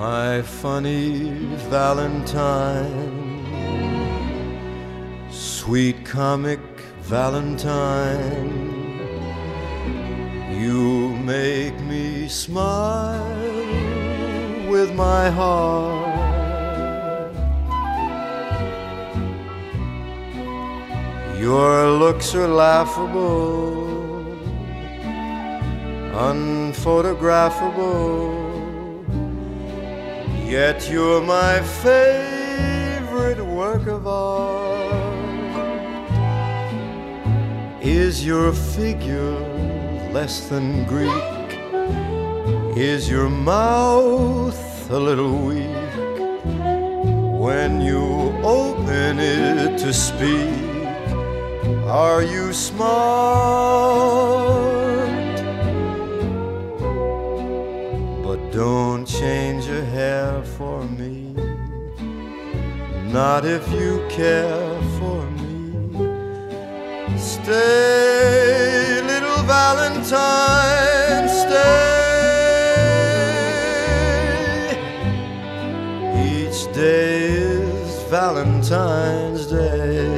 My funny Valentine, sweet comic Valentine, you make me smile with my heart. Your looks are laughable, unphotographable, yet you're my favorite work of art. Is your figure less than Greek? Is your mouth a little weak? When you open it to speak, are you smart? But don't change your hair for me, not if you care for me. Stay, little Valentine, stay. Each day is Valentine's Day.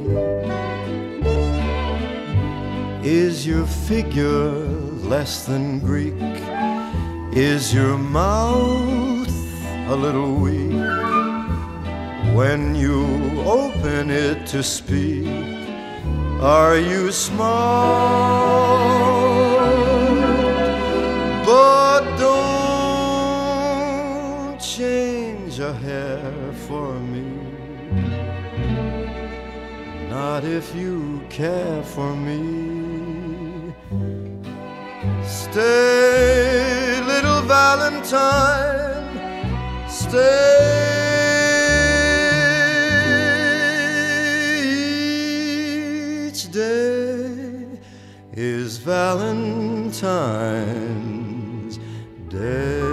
Is your figure less than Greek? Is your mouth a little weak? When you open it to speak, are you smart? But don't change a hair for me, not if you care for me. Stay, little Valentine, stay. Each day is Valentine's Day.